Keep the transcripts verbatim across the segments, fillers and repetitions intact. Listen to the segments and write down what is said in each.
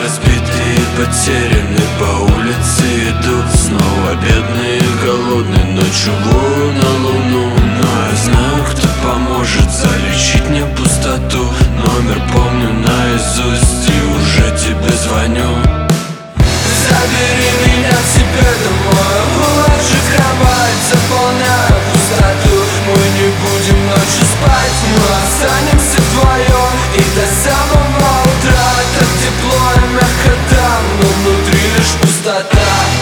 разбитые и потеряны по улице идут. Снова бедные и голодные, ночью вою на луну. Но я знаю, кто поможет залечить мне пустоту. Номер помню наизусть и уже тебе звоню. Забери меня к себе домой, уложи в кровать, заполняя пустоту. Мы не будем ночью спать, мы останемся вдвоем и до самого утра. Так тепло и мягко там, но внутри лишь пустота.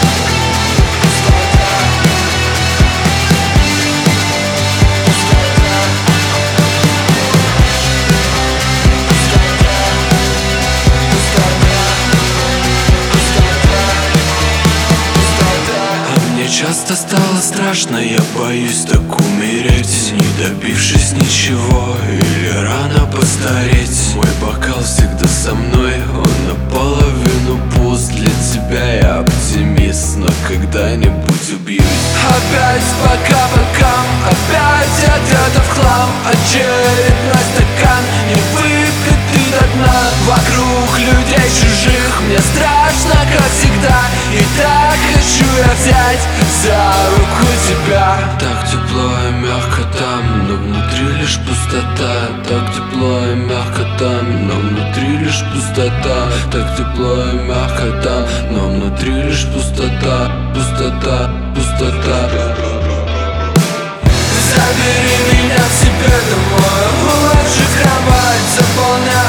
Часто стало страшно, я боюсь так умереть, не добившись ничего или рано постареть. Мой бокал всегда со мной, он наполовину пуст. Для тебя я оптимист, но когда-нибудь убьюсь. Опять по кабакам, опять одета в хлам. Очередной стакан не выпитый до дна. Вокруг людей чужих, мне страшно, как всегда. И так хочу я взять за руку тебя. Так тепло и мягко там, но внутри лишь пустота. Так тепло и мягко там, но внутри лишь пустота. Так тепло и мягко там, но внутри лишь пустота. Пустота, пустота. Забери меня к себе домой, уложи в кровать, заполняй